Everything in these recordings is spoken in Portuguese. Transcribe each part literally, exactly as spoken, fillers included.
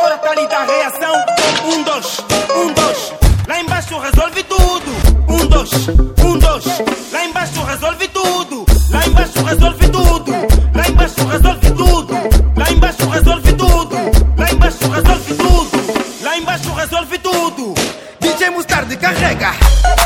Agora tá ali da reação. Um, dois, um, dois. Lá embaixo resolve tudo. Um, dois, um, dois. Lá embaixo resolve tudo. Lá embaixo resolve tudo. Lá embaixo resolve tudo. Lá embaixo resolve tudo. Lá embaixo resolve tudo. Lá embaixo resolve tudo. D J Mostarda carrega.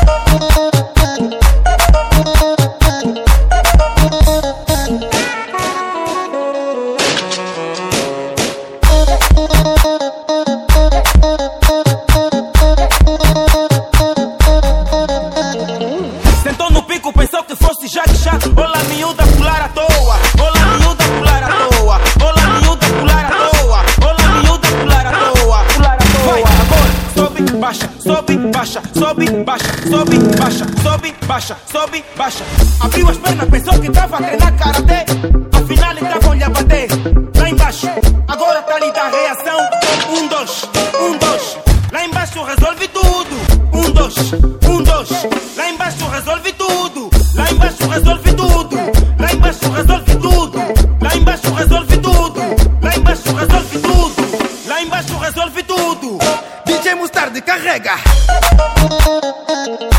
Sentou no pico, pensou que fosse já de chá. Olá, miúda, pular à toa. Olá, miúda, pular à toa. Olá, miúda, pular à toa. Olá, miúda, pular à toa. Pular à toa. Vai, agora. Sobe, baixa, sobe, baixa, sobe, baixa, sobe, baixa, sobe, baixa, sobe, baixa. Abriu as pernas, pensou que tava a treinar karatê. Afinal, estavam-lhe a bater. Lá embaixo, agora tá ali da reação. Um, dois, um, dois. Lá embaixo resolve tudo. Um, dois, um, dois. Lá embaixo resolve tudo. Lá embaixo resolve tudo. Lá embaixo resolve tudo. Lá embaixo resolve tudo. Lá embaixo resolve tudo. Lá embaixo resolve tudo. D J Mostarda carrega.